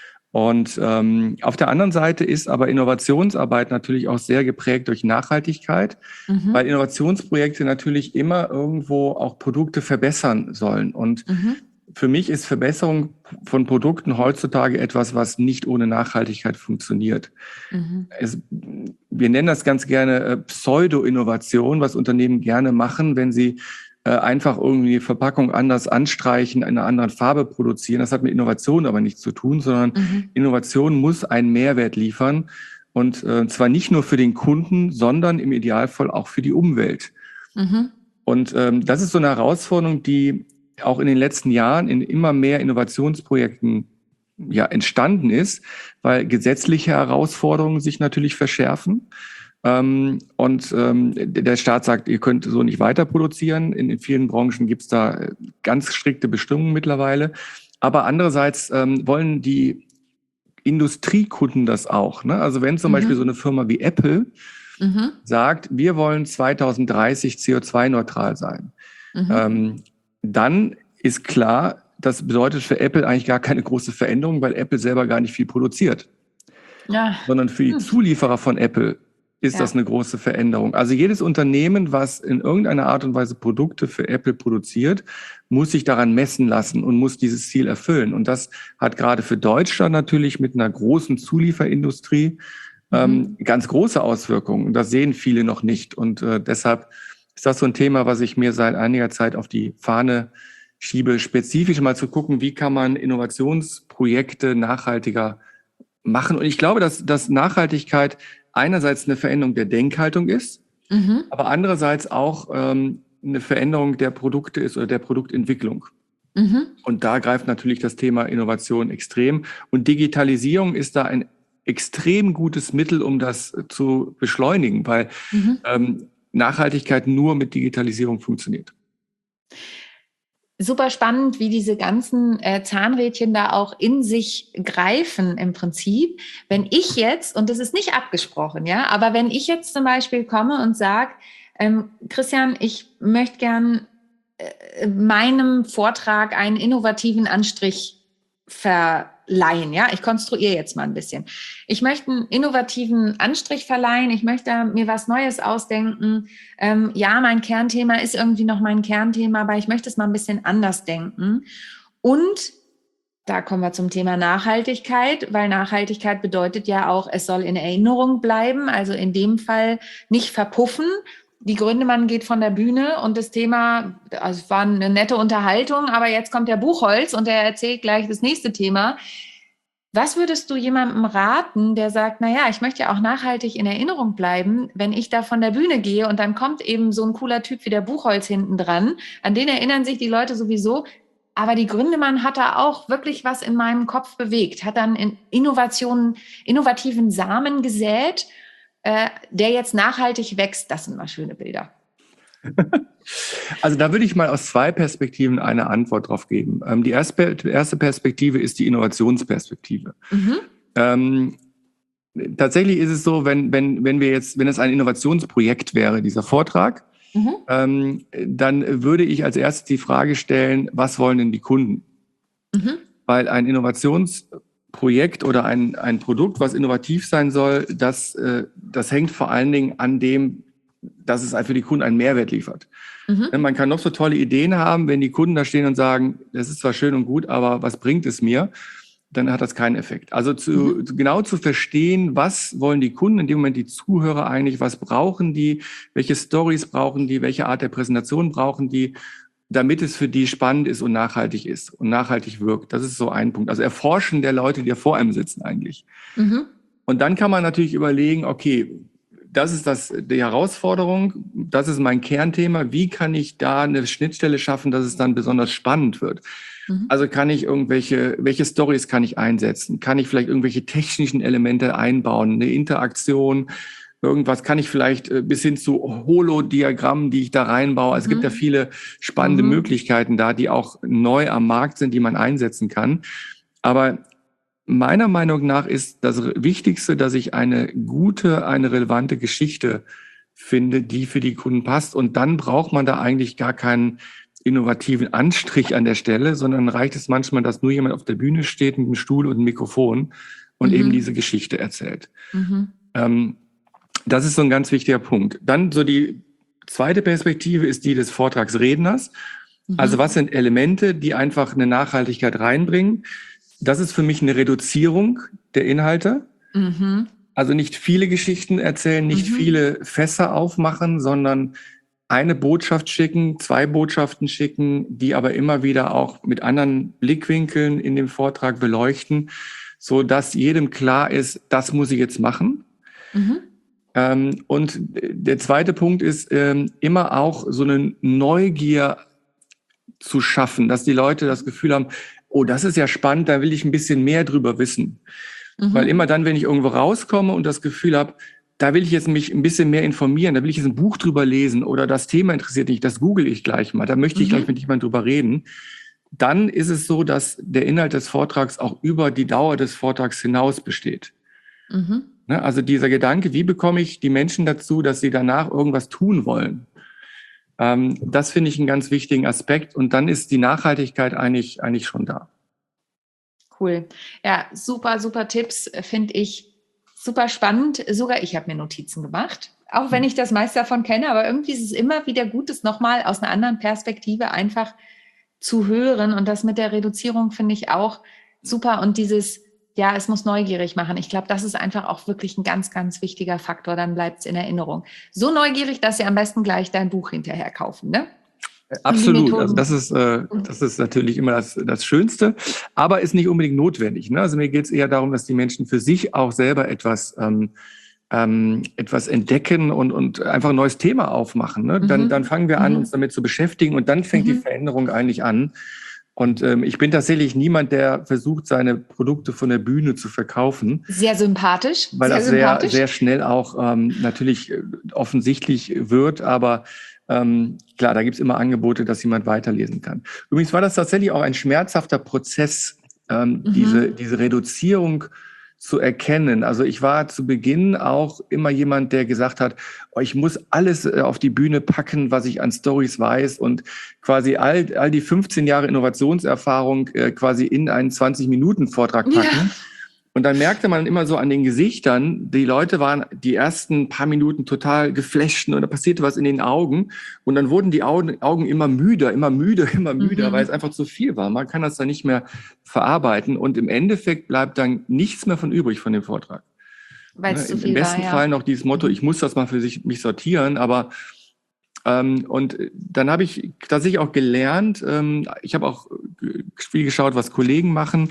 Und ähm, auf der anderen Seite ist aber Innovationsarbeit natürlich auch sehr geprägt durch Nachhaltigkeit, mhm. weil Innovationsprojekte natürlich immer irgendwo auch Produkte verbessern sollen. Und mhm. für mich ist Verbesserung von Produkten heutzutage etwas, was nicht ohne Nachhaltigkeit funktioniert. Mhm. Es, wir nennen das ganz gerne äh, Pseudo-Innovation, was Unternehmen gerne machen, wenn sie äh, einfach irgendwie die Verpackung anders anstreichen, in einer anderen Farbe produzieren. Das hat mit Innovation aber nichts zu tun, sondern mhm. Innovation muss einen Mehrwert liefern. Und äh, zwar nicht nur für den Kunden, sondern im Idealfall auch für die Umwelt. Mhm. Und ähm, das ist so eine Herausforderung, die auch in den letzten Jahren in immer mehr Innovationsprojekten ja entstanden ist, weil gesetzliche Herausforderungen sich natürlich verschärfen. Ähm, und ähm, der Staat sagt, ihr könnt so nicht weiter produzieren. In, in vielen Branchen gibt es da ganz strikte Bestimmungen mittlerweile. Aber andererseits ähm, wollen die Industriekunden das auch. Ne? Also wenn zum mhm. Beispiel so eine Firma wie Apple mhm. sagt, wir wollen zwanzig dreißig C O zwei neutral sein, mhm. ähm, dann ist klar, das bedeutet für Apple eigentlich gar keine große Veränderung, weil Apple selber gar nicht viel produziert. Ja. Sondern für die hm. Zulieferer von Apple ist ja. das eine große Veränderung. Also jedes Unternehmen, was in irgendeiner Art und Weise Produkte für Apple produziert, muss sich daran messen lassen und muss dieses Ziel erfüllen. Und das hat gerade für Deutschland natürlich mit einer großen Zulieferindustrie mhm. ähm, ganz große Auswirkungen. Und das sehen viele noch nicht. Und äh, deshalb ist das so ein Thema, was ich mir seit einiger Zeit auf die Fahne schiebe, spezifisch mal zu gucken, wie kann man Innovationsprojekte nachhaltiger machen. Und ich glaube, dass, dass Nachhaltigkeit einerseits eine Veränderung der Denkhaltung ist, mhm. aber andererseits auch ähm, eine Veränderung der Produkte ist oder der Produktentwicklung. Mhm. Und da greift natürlich das Thema Innovation extrem. Und Digitalisierung ist da ein extrem gutes Mittel, um das zu beschleunigen, weil mhm. ähm, Nachhaltigkeit nur mit Digitalisierung funktioniert. Super spannend, wie diese ganzen äh, Zahnrädchen da auch in sich greifen im Prinzip. Wenn ich jetzt, und das ist nicht abgesprochen, ja, aber wenn ich jetzt zum Beispiel komme und sage, ähm, Christian, ich möchte gern äh, meinem Vortrag einen innovativen Anstrich verleihen, ja, ich konstruiere jetzt mal ein bisschen. Ich möchte einen innovativen Anstrich verleihen, ich möchte mir was Neues ausdenken. Ähm, ja, mein Kernthema ist irgendwie noch mein Kernthema, aber ich möchte es mal ein bisschen anders denken. Und da kommen wir zum Thema Nachhaltigkeit, weil Nachhaltigkeit bedeutet ja auch, es soll in Erinnerung bleiben, also in dem Fall nicht verpuffen. Die Gründemann geht von der Bühne und das Thema, also es war eine nette Unterhaltung, aber jetzt kommt der Buchholz und er erzählt gleich das nächste Thema. Was würdest du jemandem raten, der sagt, na ja, ich möchte ja auch nachhaltig in Erinnerung bleiben, wenn ich da von der Bühne gehe und dann kommt eben so ein cooler Typ wie der Buchholz hinten dran, an den erinnern sich die Leute sowieso, aber die Gründemann hat da auch wirklich was in meinem Kopf bewegt, hat dann in Innovationen, innovativen Samen gesät, der jetzt nachhaltig wächst. Das sind mal schöne Bilder. Also da würde ich mal aus zwei Perspektiven eine Antwort drauf geben. Ähm, die erste, erste Perspektive ist die Innovationsperspektive. Mhm. Ähm, tatsächlich ist es so, wenn, wenn, wenn wir jetzt, wenn es ein Innovationsprojekt wäre, dieser Vortrag, mhm. ähm, dann würde ich als erstes die Frage stellen, was wollen denn die Kunden? Mhm. Weil ein Innovationsprojekt oder ein, ein Produkt, was innovativ sein soll, das, äh, das hängt vor allen Dingen an dem, dass es für die Kunden einen Mehrwert liefert. Mhm. Man kann noch so tolle Ideen haben, wenn die Kunden da stehen und sagen, das ist zwar schön und gut, aber was bringt es mir? Dann hat das keinen Effekt. Also zu, mhm. genau zu verstehen, was wollen die Kunden, in dem Moment die Zuhörer eigentlich, was brauchen die, welche Stories brauchen die, welche Art der Präsentation brauchen die, damit es für die spannend ist und nachhaltig ist und nachhaltig wirkt. Das ist so ein Punkt. Also Erforschen der Leute, die ja vor einem sitzen eigentlich. Mhm. Und dann kann man natürlich überlegen, okay, das ist das, die Herausforderung, das ist mein Kernthema. Wie kann ich da eine Schnittstelle schaffen, dass es dann besonders spannend wird? Mhm. Also kann ich irgendwelche, welche Stories kann ich einsetzen? Kann ich vielleicht irgendwelche technischen Elemente einbauen, eine Interaktion? Irgendwas kann ich vielleicht bis hin zu Holodiagrammen, die ich da reinbaue. Also mhm. es gibt ja viele spannende mhm. Möglichkeiten da, die auch neu am Markt sind, die man einsetzen kann. Aber meiner Meinung nach ist das Wichtigste, dass ich eine gute, eine relevante Geschichte finde, die für die Kunden passt. Und dann braucht man da eigentlich gar keinen innovativen Anstrich an der Stelle, sondern reicht es manchmal, dass nur jemand auf der Bühne steht mit einem Stuhl und einem Mikrofon und mhm. eben diese Geschichte erzählt. Mhm. Ähm, das ist so ein ganz wichtiger Punkt. Dann so die zweite Perspektive ist die des Vortragsredners. Mhm. Also was sind Elemente, die einfach eine Nachhaltigkeit reinbringen? Das ist für mich eine Reduzierung der Inhalte. Mhm. Also nicht viele Geschichten erzählen, nicht mhm. viele Fässer aufmachen, sondern eine Botschaft schicken, zwei Botschaften schicken, die aber immer wieder auch mit anderen Blickwinkeln in dem Vortrag beleuchten, so dass jedem klar ist, das muss ich jetzt machen. Mhm. Ähm, und der zweite Punkt ist, ähm, immer auch so eine Neugier zu schaffen, dass die Leute das Gefühl haben, oh, das ist ja spannend, da will ich ein bisschen mehr drüber wissen. Mhm. Weil immer dann, wenn ich irgendwo rauskomme und das Gefühl habe, da will ich jetzt mich ein bisschen mehr informieren, da will ich jetzt ein Buch drüber lesen oder das Thema interessiert mich, das google ich gleich mal, da möchte ich mhm. gleich mit jemandem drüber reden, dann ist es so, dass der Inhalt des Vortrags auch über die Dauer des Vortrags hinaus besteht. Mhm. Also dieser Gedanke, wie bekomme ich die Menschen dazu, dass sie danach irgendwas tun wollen? Ähm, das finde ich einen ganz wichtigen Aspekt und dann ist die Nachhaltigkeit eigentlich, eigentlich schon da. Cool. Ja, super, super Tipps, finde ich super spannend. Sogar ich habe mir Notizen gemacht, auch wenn ich das meiste davon kenne, aber irgendwie ist es immer wieder gut, es nochmal aus einer anderen Perspektive einfach zu hören und das mit der Reduzierung finde ich auch super und dieses, ja, es muss neugierig machen. Ich glaube, das ist einfach auch wirklich ein ganz, ganz wichtiger Faktor, dann bleibt es in Erinnerung. So neugierig, dass Sie am besten gleich dein Buch hinterher kaufen, ne? Absolut, also das ist, äh, das ist natürlich immer das, das Schönste, aber ist nicht unbedingt notwendig. Ne? Also mir geht es eher darum, dass die Menschen für sich auch selber etwas, ähm, ähm, etwas entdecken und, und einfach ein neues Thema aufmachen. Ne? Dann, mhm. dann fangen wir an, mhm. uns damit zu beschäftigen und dann fängt mhm. die Veränderung eigentlich an. Und ähm, ich bin tatsächlich niemand, der versucht, seine Produkte von der Bühne zu verkaufen. Sehr sympathisch. Weil sehr das sympathisch. sehr, sehr schnell auch ähm, natürlich offensichtlich wird, aber Ähm, klar, da gibt's immer Angebote, dass jemand weiterlesen kann. Übrigens war das tatsächlich auch ein schmerzhafter Prozess, ähm, mhm. diese, diese Reduzierung zu erkennen. Also ich war zu Beginn auch immer jemand, der gesagt hat, oh, ich muss alles äh, auf die Bühne packen, was ich an Stories weiß und quasi all, all die fünfzehn Jahre Innovationserfahrung äh, quasi in einen zwanzig-Minuten-Vortrag packen. Ja. Und dann merkte man immer so an den Gesichtern, die Leute waren die ersten paar Minuten total geflasht und da passierte was in den Augen. Und dann wurden die Augen, Augen immer müder, immer müder, immer müder, mhm. weil es einfach zu viel war. Man kann das dann nicht mehr verarbeiten. Und im Endeffekt bleibt dann nichts mehr von übrig von dem Vortrag. Weil es ne? zu viel Im besten war, ja. Fall noch dieses Motto, ich muss das mal für sich, mich sortieren, aber ähm, und dann habe ich tatsächlich auch gelernt, ähm, ich habe auch viel geschaut, was Kollegen machen,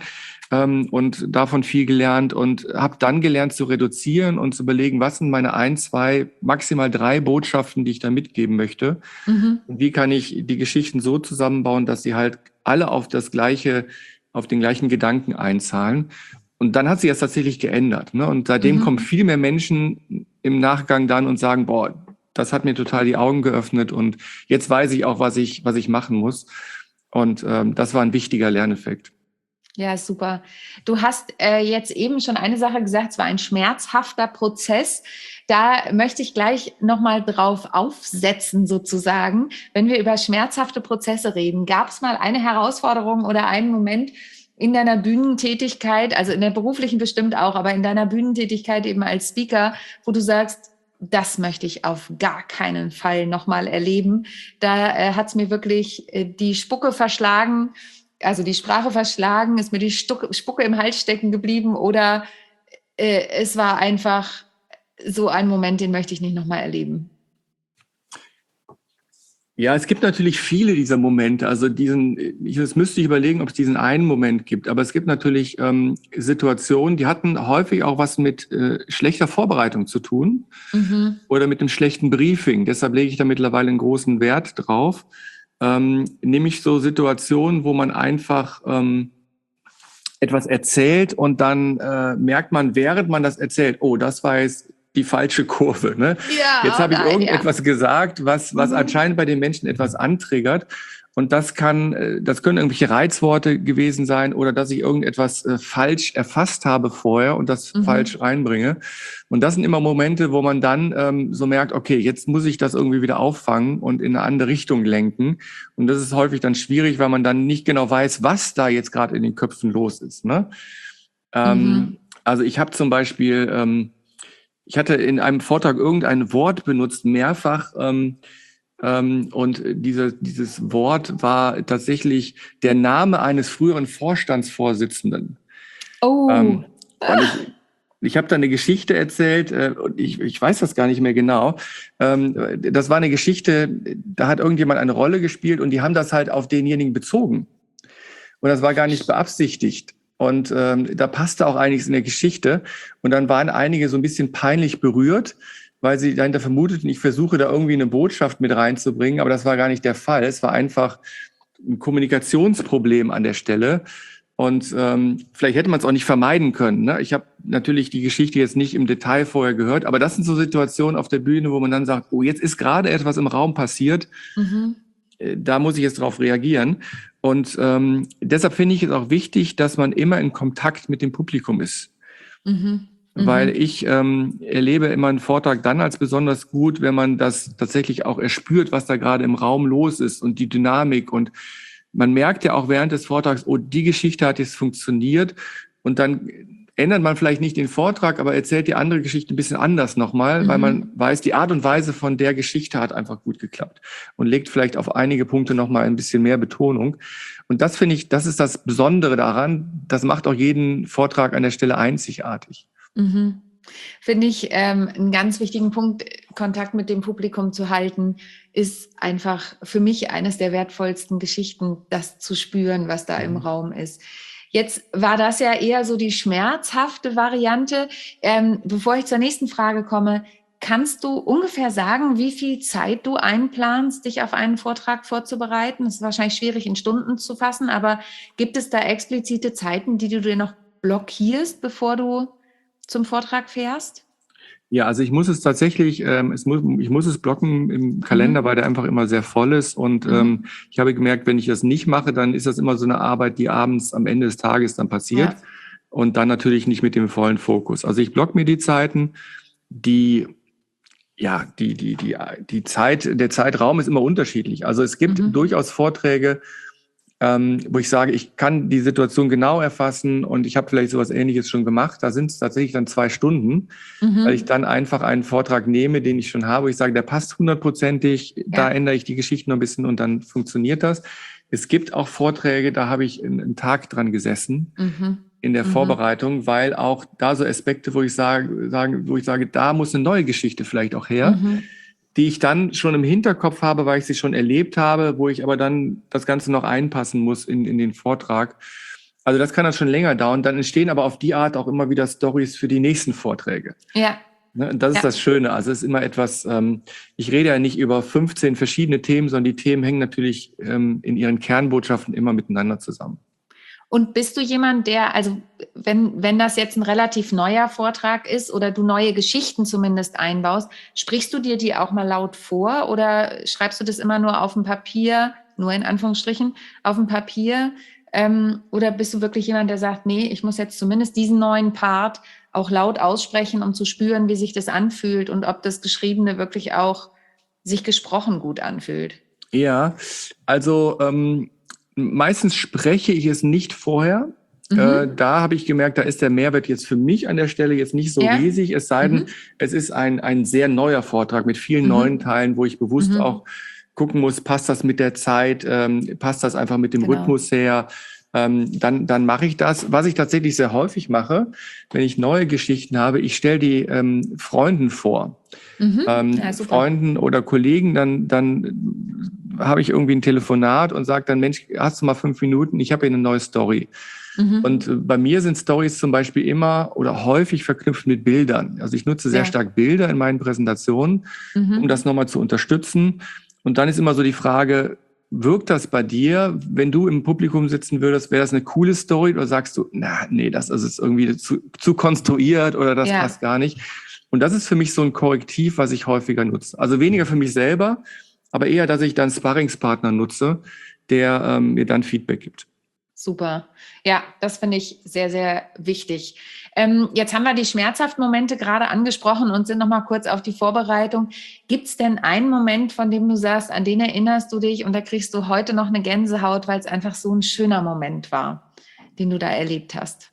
und davon viel gelernt und habe dann gelernt zu reduzieren und zu überlegen, was sind meine ein, zwei, maximal drei Botschaften, die ich da mitgeben möchte. Mhm. Und wie kann ich die Geschichten so zusammenbauen, dass sie halt alle auf das gleiche, auf den gleichen Gedanken einzahlen. Und dann hat sich das tatsächlich geändert. Ne? Und seitdem mhm. kommen viel mehr Menschen im Nachgang dann und sagen, boah, das hat mir total die Augen geöffnet und jetzt weiß ich auch, was ich, was ich machen muss. Und ähm, das war ein wichtiger Lerneffekt. Ja, super. Du hast äh, jetzt eben schon eine Sache gesagt, es war ein schmerzhafter Prozess. Da möchte ich gleich nochmal drauf aufsetzen, sozusagen. Wenn wir über schmerzhafte Prozesse reden, gab es mal eine Herausforderung oder einen Moment in deiner Bühnentätigkeit, also in der beruflichen bestimmt auch, aber in deiner Bühnentätigkeit eben als Speaker, wo du sagst, das möchte ich auf gar keinen Fall nochmal erleben. Da äh, hat es mir wirklich äh, die Spucke verschlagen, also die Sprache verschlagen, ist mir die Stuck, Spucke im Hals stecken geblieben oder äh, es war einfach so ein Moment, den möchte ich nicht nochmal erleben. Ja, es gibt natürlich viele dieser Momente. Also diesen, ich, das müsste ich überlegen, ob es diesen einen Moment gibt. Aber es gibt natürlich ähm, Situationen, die hatten häufig auch was mit äh, schlechter Vorbereitung zu tun mhm. oder mit einem schlechten Briefing. Deshalb lege ich da mittlerweile einen großen Wert drauf. Ähm, nämlich so Situationen, wo man einfach ähm, etwas erzählt und dann äh, merkt man, während man das erzählt, oh, das war jetzt die falsche Kurve. Ne? Ja, jetzt habe ich nein, irgendetwas ja. gesagt, was, was mhm. anscheinend bei den Menschen etwas antriggert. Und das kann, das können irgendwelche Reizworte gewesen sein oder dass ich irgendetwas äh, falsch erfasst habe vorher und das mhm. falsch reinbringe. Und das sind immer Momente, wo man dann ähm, so merkt, okay, jetzt muss ich das irgendwie wieder auffangen und in eine andere Richtung lenken. Und das ist häufig dann schwierig, weil man dann nicht genau weiß, was da jetzt gerade in den Köpfen los ist. Ne? Ähm, mhm. Also ich habe zum Beispiel, ähm, ich hatte in einem Vortrag irgendein Wort benutzt, mehrfach, ähm, und diese, dieses Wort war tatsächlich der Name eines früheren Vorstandsvorsitzenden. Oh. Ähm, und ich ich habe da eine Geschichte erzählt, äh, und ich, ich weiß das gar nicht mehr genau. Ähm, das war eine Geschichte, da hat irgendjemand eine Rolle gespielt und die haben das halt auf denjenigen bezogen. Und das war gar nicht beabsichtigt. Und ähm, da passte auch einiges in der Geschichte. Und dann waren einige so ein bisschen peinlich berührt, weil sie dahinter vermuteten, ich versuche da irgendwie eine Botschaft mit reinzubringen, aber das war gar nicht der Fall. Es war einfach ein Kommunikationsproblem an der Stelle und ähm, vielleicht hätte man es auch nicht vermeiden können. Ne? Ich habe natürlich die Geschichte jetzt nicht im Detail vorher gehört, aber das sind so Situationen auf der Bühne, wo man dann sagt, oh, jetzt ist gerade etwas im Raum passiert, mhm. da muss ich jetzt drauf reagieren. Und ähm, deshalb finde ich es auch wichtig, dass man immer in Kontakt mit dem Publikum ist. Mhm. Weil ich ähm, erlebe immer einen Vortrag dann als besonders gut, wenn man das tatsächlich auch erspürt, was da gerade im Raum los ist und die Dynamik. Und man merkt ja auch während des Vortrags, oh, die Geschichte hat jetzt funktioniert. Und dann ändert man vielleicht nicht den Vortrag, aber erzählt die andere Geschichte ein bisschen anders nochmal, mhm. weil man weiß, die Art und Weise von der Geschichte hat einfach gut geklappt und legt vielleicht auf einige Punkte nochmal ein bisschen mehr Betonung. Und das finde ich, das ist das Besondere daran. Das macht auch jeden Vortrag an der Stelle einzigartig. Mhm. Finde ich ähm, einen ganz wichtigen Punkt, Kontakt mit dem Publikum zu halten, ist einfach für mich eines der wertvollsten Geschichten, das zu spüren, was da mhm. im Raum ist. Jetzt war das ja eher so die schmerzhafte Variante. Ähm, bevor ich zur nächsten Frage komme, kannst du ungefähr sagen, wie viel Zeit du einplanst, dich auf einen Vortrag vorzubereiten? Das ist wahrscheinlich schwierig in Stunden zu fassen, aber gibt es da explizite Zeiten, die du dir noch blockierst, bevor du zum Vortrag fährst? Ja, also ich muss es tatsächlich, ähm, es muss, ich muss es blocken im Kalender, mhm. weil der einfach immer sehr voll ist. Und mhm. ähm, ich habe gemerkt, wenn ich das nicht mache, dann ist das immer so eine Arbeit, die abends am Ende des Tages dann passiert. Ja. Und dann natürlich nicht mit dem vollen Fokus. Also ich block mir die Zeiten, die ja, die, die, die, die Zeit, der Zeitraum ist immer unterschiedlich. Also es gibt mhm. durchaus Vorträge, ähm, wo ich sage, ich kann die Situation genau erfassen und ich habe vielleicht sowas Ähnliches schon gemacht. Da sind es tatsächlich dann zwei Stunden, mhm. weil ich dann einfach einen Vortrag nehme, den ich schon habe. Ich sage, der passt hundertprozentig, ja. da ändere ich die Geschichte noch ein bisschen und dann funktioniert das. Es gibt auch Vorträge, da habe ich einen Tag dran gesessen mhm. in der mhm. Vorbereitung, weil auch da so Aspekte, wo ich sage, sagen, wo ich sage, da muss eine neue Geschichte vielleicht auch her. Mhm. die ich dann schon im Hinterkopf habe, weil ich sie schon erlebt habe, wo ich aber dann das Ganze noch einpassen muss in, in den Vortrag. Also das kann dann schon länger dauern. Dann entstehen aber auf die Art auch immer wieder Storys für die nächsten Vorträge. Ja. Ne, und das ist ja. das Schöne. Also es ist immer etwas, ähm, ich rede ja nicht über fünfzehn verschiedene Themen, sondern die Themen hängen natürlich ähm, in ihren Kernbotschaften immer miteinander zusammen. Und bist du jemand, der, also wenn, wenn das jetzt ein relativ neuer Vortrag ist oder du neue Geschichten zumindest einbaust, sprichst du dir die auch mal laut vor oder schreibst du das immer nur auf dem Papier, nur in Anführungsstrichen, auf dem Papier? Ähm, oder bist du wirklich jemand, der sagt, nee, ich muss jetzt zumindest diesen neuen Part auch laut aussprechen, um zu spüren, wie sich das anfühlt und ob das Geschriebene wirklich auch sich gesprochen gut anfühlt? Ja, also ähm, meistens spreche ich es nicht vorher. Mhm. Äh, da habe ich gemerkt, da ist der Mehrwert jetzt für mich an der Stelle jetzt nicht so ja. riesig, es sei denn, mhm. es ist ein, ein sehr neuer Vortrag mit vielen mhm. neuen Teilen, wo ich bewusst mhm. auch gucken muss, passt das mit der Zeit, ähm, passt das einfach mit dem genau. Rhythmus her, ähm, dann, dann mache ich das. Was ich tatsächlich sehr häufig mache, wenn ich neue Geschichten habe, ich stelle die ähm, Freunden vor. Mhm. Ähm, ja, Freunden oder Kollegen, dann, dann habe ich irgendwie ein Telefonat und sage dann, Mensch, hast du mal fünf Minuten, ich habe hier eine neue Story. Mhm. Und äh, bei mir sind Stories zum Beispiel immer oder häufig verknüpft mit Bildern. Also ich nutze sehr ja. stark Bilder in meinen Präsentationen, mhm. um das nochmal zu unterstützen. Und dann ist immer so die Frage, wirkt das bei dir, wenn du im Publikum sitzen würdest, wäre das eine coole Story oder sagst du, na, nee, das ist irgendwie zu, zu konstruiert oder das ja. passt gar nicht. Und das ist für mich so ein Korrektiv, was ich häufiger nutze. Also weniger für mich selber, aber eher, dass ich dann Sparringspartner nutze, der ähm, mir dann Feedback gibt. Super. Ja, das finde ich sehr, sehr wichtig. Ähm, jetzt haben wir die schmerzhaften Momente gerade angesprochen und sind noch mal kurz auf die Vorbereitung. Gibt es denn einen Moment, von dem du sagst, an den erinnerst du dich und da kriegst du heute noch eine Gänsehaut, weil es einfach so ein schöner Moment war, den du da erlebt hast?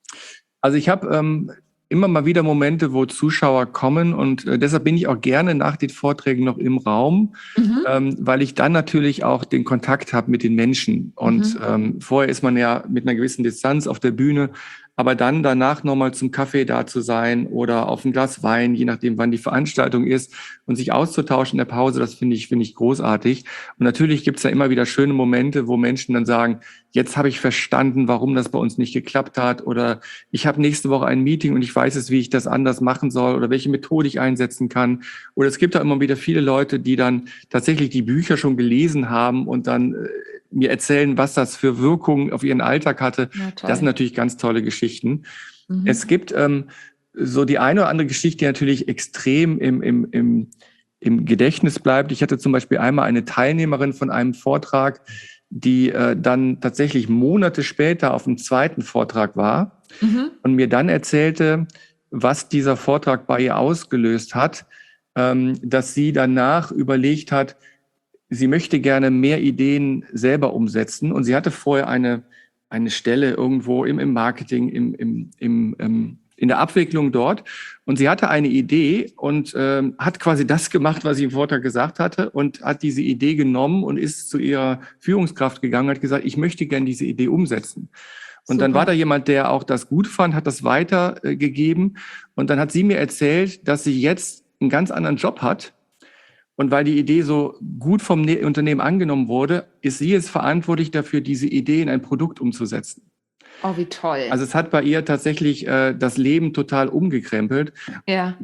Also ich habe ähm, immer mal wieder Momente, wo Zuschauer kommen und äh, deshalb bin ich auch gerne nach den Vorträgen noch im Raum, mhm. ähm, weil ich dann natürlich auch den Kontakt habe mit den Menschen. Und mhm. ähm, vorher ist man ja mit einer gewissen Distanz auf der Bühne, aber dann danach nochmal zum Kaffee da zu sein oder auf ein Glas Wein, je nachdem, wann die Veranstaltung ist und sich auszutauschen in der Pause, das finde ich, finde ich großartig. Und natürlich gibt es ja immer wieder schöne Momente, wo Menschen dann sagen, jetzt habe ich verstanden, warum das bei uns nicht geklappt hat oder ich habe nächste Woche ein Meeting und ich weiß es, wie ich das anders machen soll oder welche Methode ich einsetzen kann. Oder es gibt da immer wieder viele Leute, die dann tatsächlich die Bücher schon gelesen haben und dann äh, mir erzählen, was das für Wirkungen auf ihren Alltag hatte. Das sind natürlich ganz tolle Geschichten. Mhm. Es gibt ähm, so die eine oder andere Geschichte, die natürlich extrem im, im, im, im Gedächtnis bleibt. Ich hatte zum Beispiel einmal eine Teilnehmerin von einem Vortrag, die äh, dann tatsächlich Monate später auf einem zweiten Vortrag war mhm. und mir dann erzählte, was dieser Vortrag bei ihr ausgelöst hat, ähm, dass sie danach überlegt hat, sie möchte gerne mehr Ideen selber umsetzen. Und sie hatte vorher eine, eine Stelle irgendwo im, im Marketing, im, im, im, im, in der Abwicklung dort. Und sie hatte eine Idee und ähm, hat quasi das gemacht, was sie im Vortrag gesagt hatte und hat diese Idee genommen und ist zu ihrer Führungskraft gegangen und hat gesagt, ich möchte gerne diese Idee umsetzen. Und Super. Dann war da jemand, der auch das gut fand, hat das weitergegeben. Und dann hat sie mir erzählt, dass sie jetzt einen ganz anderen Job hat. Und weil die Idee so gut vom Unternehmen angenommen wurde, ist sie jetzt verantwortlich dafür, diese Idee in ein Produkt umzusetzen. Oh, wie toll. Also es hat bei ihr tatsächlich äh, das Leben total umgekrempelt. Ja.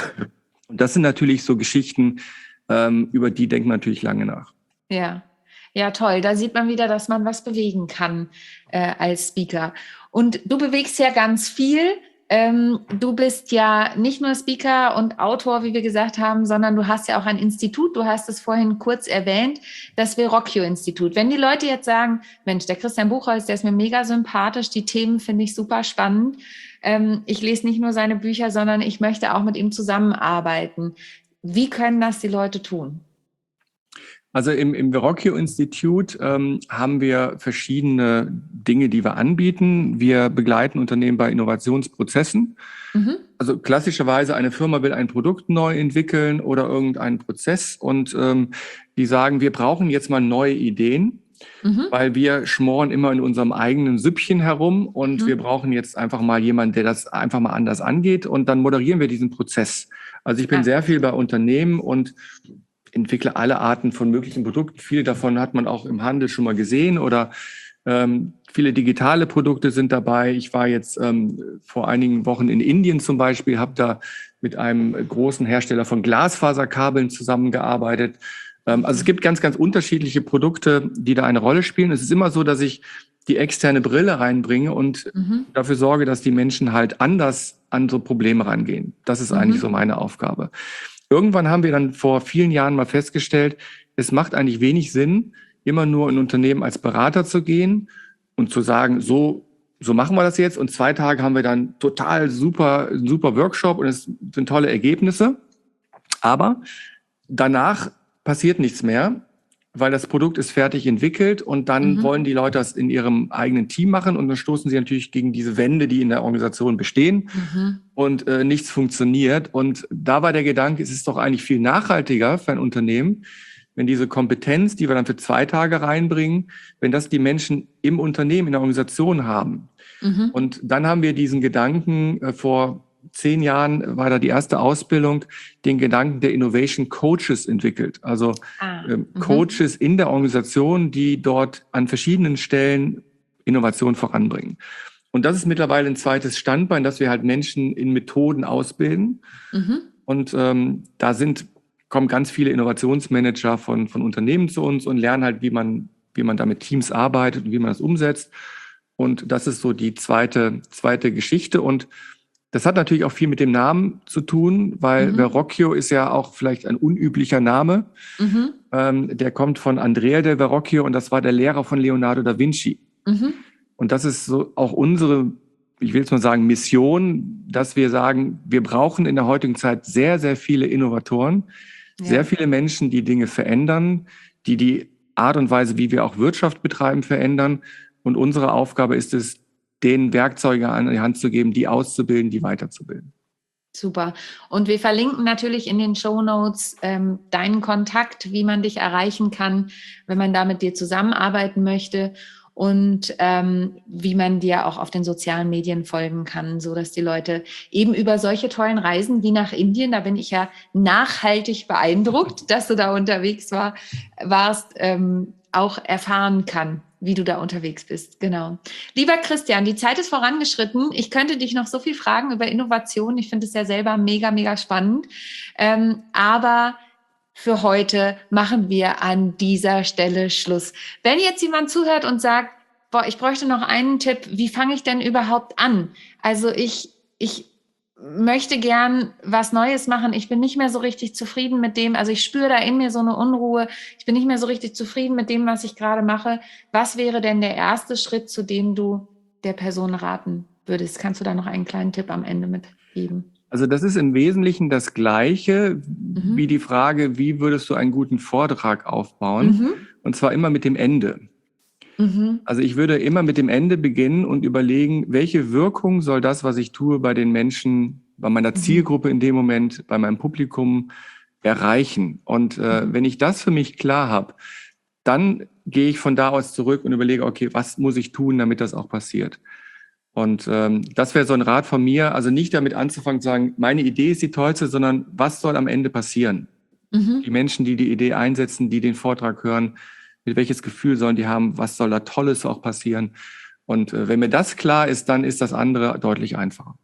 Und das sind natürlich so Geschichten, ähm, über die denkt man natürlich lange nach. Ja. Ja, toll. Da sieht man wieder, dass man was bewegen kann äh, als Speaker. Und du bewegst ja ganz viel. Ähm, du bist ja nicht nur Speaker und Autor, wie wir gesagt haben, sondern du hast ja auch ein Institut. Du hast es vorhin kurz erwähnt, das Verrocchio-Institut. Wenn die Leute jetzt sagen, Mensch, der Christian Buchholz, der ist mir mega sympathisch, die Themen finde ich super spannend. Ähm, ich lese nicht nur seine Bücher, sondern ich möchte auch mit ihm zusammenarbeiten. Wie können das die Leute tun? Also im, im Verrocchio-Institut ähm, haben wir verschiedene Dinge, die wir anbieten. Wir begleiten Unternehmen bei Innovationsprozessen. Mhm. Also klassischerweise eine Firma will ein Produkt neu entwickeln oder irgendeinen Prozess und ähm, die sagen, wir brauchen jetzt mal neue Ideen, mhm. weil wir schmoren immer in unserem eigenen Süppchen herum und mhm. wir brauchen jetzt einfach mal jemanden, der das einfach mal anders angeht und dann moderieren wir diesen Prozess. Also ich bin ja. sehr viel bei Unternehmen und entwickle alle Arten von möglichen Produkten. Viele davon hat man auch im Handel schon mal gesehen oder ähm, viele digitale Produkte sind dabei. Ich war jetzt ähm, vor einigen Wochen in Indien zum Beispiel, habe da mit einem großen Hersteller von Glasfaserkabeln zusammengearbeitet. Ähm, also es gibt ganz, ganz unterschiedliche Produkte, die da eine Rolle spielen. Es ist immer so, dass ich die externe Brille reinbringe und mhm. dafür sorge, dass die Menschen halt anders an so Probleme rangehen. Das ist mhm. eigentlich so meine Aufgabe. Irgendwann haben wir dann vor vielen Jahren mal festgestellt, es macht eigentlich wenig Sinn, immer nur in Unternehmen als Berater zu gehen und zu sagen, so, so machen wir das jetzt. Und zwei Tage haben wir dann total super, super Workshop und es sind tolle Ergebnisse. Aber danach passiert nichts mehr, weil das Produkt ist fertig entwickelt und dann mhm. wollen die Leute das in ihrem eigenen Team machen und dann stoßen sie natürlich gegen diese Wände, die in der Organisation bestehen mhm. und äh, nichts funktioniert. Und da war der Gedanke, es ist doch eigentlich viel nachhaltiger für ein Unternehmen, wenn diese Kompetenz, die wir dann für zwei Tage reinbringen, wenn das die Menschen im Unternehmen, in der Organisation haben. Mhm. Und dann haben wir diesen Gedanken äh, vor zehn Jahren war da die erste Ausbildung, den Gedanken der Innovation Coaches entwickelt. Also ah, ähm, Coaches in der Organisation, die dort an verschiedenen Stellen Innovation voranbringen. Und das ist mittlerweile ein zweites Standbein, dass wir halt Menschen in Methoden ausbilden. Mhm. Und ähm, da sind, kommen ganz viele Innovationsmanager von, von Unternehmen zu uns und lernen halt, wie man, wie man da mit Teams arbeitet und wie man das umsetzt. Und das ist so die zweite, zweite Geschichte. Und das hat natürlich auch viel mit dem Namen zu tun, weil mhm. Verrocchio ist ja auch vielleicht ein unüblicher Name. Mhm. Ähm, der kommt von Andrea del Verrocchio und das war der Lehrer von Leonardo da Vinci. Mhm. Und das ist so auch unsere, ich will jetzt mal sagen, Mission, dass wir sagen, wir brauchen in der heutigen Zeit sehr, sehr viele Innovatoren, ja. sehr viele Menschen, die Dinge verändern, die die Art und Weise, wie wir auch Wirtschaft betreiben, verändern. Und unsere Aufgabe ist es, den Werkzeuge an die Hand zu geben, die auszubilden, die weiterzubilden. Super. Und wir verlinken natürlich in den Shownotes ähm, deinen Kontakt, wie man dich erreichen kann, wenn man da mit dir zusammenarbeiten möchte und ähm, wie man dir auch auf den sozialen Medien folgen kann, so dass die Leute eben über solche tollen Reisen wie nach Indien, da bin ich ja nachhaltig beeindruckt, dass du da unterwegs war, warst, ähm, auch erfahren kann, wie du da unterwegs bist. Genau. Lieber Christian, die Zeit ist vorangeschritten. Ich könnte dich noch so viel fragen über Innovation. Ich finde es ja selber mega, mega spannend. Ähm, aber für heute machen wir an dieser Stelle Schluss. Wenn jetzt jemand zuhört und sagt, boah, ich bräuchte noch einen Tipp, wie fange ich denn überhaupt an? Also ich, ich möchte gern was Neues machen. Ich bin nicht mehr so richtig zufrieden mit dem. Also ich spüre da in mir so eine Unruhe. Ich bin nicht mehr so richtig zufrieden mit dem, was ich gerade mache. Was wäre denn der erste Schritt, zu dem du der Person raten würdest? Kannst du da noch einen kleinen Tipp am Ende mitgeben? Also das ist im Wesentlichen das Gleiche mhm. wie die Frage, wie würdest du einen guten Vortrag aufbauen? Mhm. Und zwar immer mit dem Ende. Mhm. Also ich würde immer mit dem Ende beginnen und überlegen, welche Wirkung soll das, was ich tue, bei den Menschen, bei meiner mhm. Zielgruppe in dem Moment, bei meinem Publikum erreichen. Und äh, mhm. wenn ich das für mich klar habe, dann gehe ich von da aus zurück und überlege, okay, was muss ich tun, damit das auch passiert? Und ähm, das wäre so ein Rat von mir, also nicht damit anzufangen zu sagen, meine Idee ist die tollste, sondern was soll am Ende passieren? Mhm. Die Menschen, die die Idee einsetzen, die den Vortrag hören, mit welches Gefühl sollen die haben, was soll da Tolles auch passieren? Und äh, wenn mir das klar ist, dann ist das andere deutlich einfacher.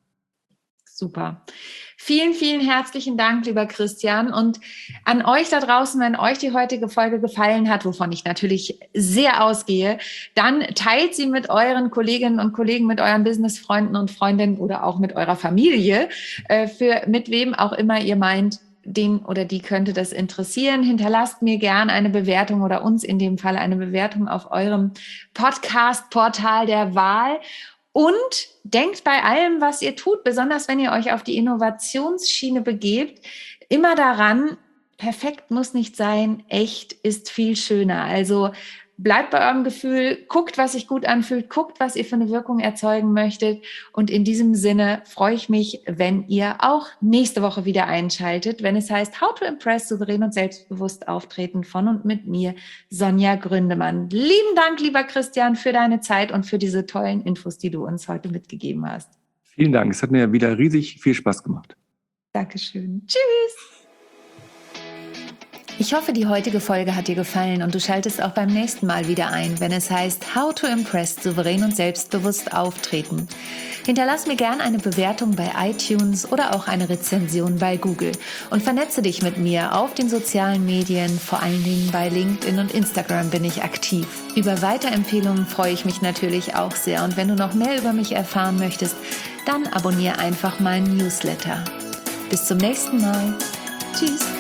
Super. Vielen, vielen herzlichen Dank, lieber Christian. Und an euch da draußen, wenn euch die heutige Folge gefallen hat, wovon ich natürlich sehr ausgehe, dann teilt sie mit euren Kolleginnen und Kollegen, mit euren Businessfreunden und Freundinnen oder auch mit eurer Familie, äh, für mit wem auch immer ihr meint, den oder die könnte das interessieren. Hinterlasst mir gern eine Bewertung oder uns in dem Fall eine Bewertung auf eurem Podcast-Portal der Wahl. Und denkt bei allem, was ihr tut, besonders wenn ihr euch auf die Innovationsschiene begebt, immer daran, perfekt muss nicht sein, echt ist viel schöner. Also bleibt bei eurem Gefühl, guckt, was sich gut anfühlt, guckt, was ihr für eine Wirkung erzeugen möchtet. Und in diesem Sinne freue ich mich, wenn ihr auch nächste Woche wieder einschaltet, wenn es heißt How to Impress, souverän und selbstbewusst auftreten von und mit mir, Sonja Gründemann. Lieben Dank, lieber Christian, für deine Zeit und für diese tollen Infos, die du uns heute mitgegeben hast. Vielen Dank, es hat mir wieder riesig viel Spaß gemacht. Dankeschön. Tschüss. Ich hoffe, die heutige Folge hat dir gefallen und du schaltest auch beim nächsten Mal wieder ein, wenn es heißt How to Impress, souverän und selbstbewusst auftreten. Hinterlass mir gern eine Bewertung bei iTunes oder auch eine Rezension bei Google und vernetze dich mit mir auf den sozialen Medien, vor allen Dingen bei LinkedIn und Instagram bin ich aktiv. Über Weiterempfehlungen freue ich mich natürlich auch sehr und wenn du noch mehr über mich erfahren möchtest, dann abonniere einfach meinen Newsletter. Bis zum nächsten Mal. Tschüss.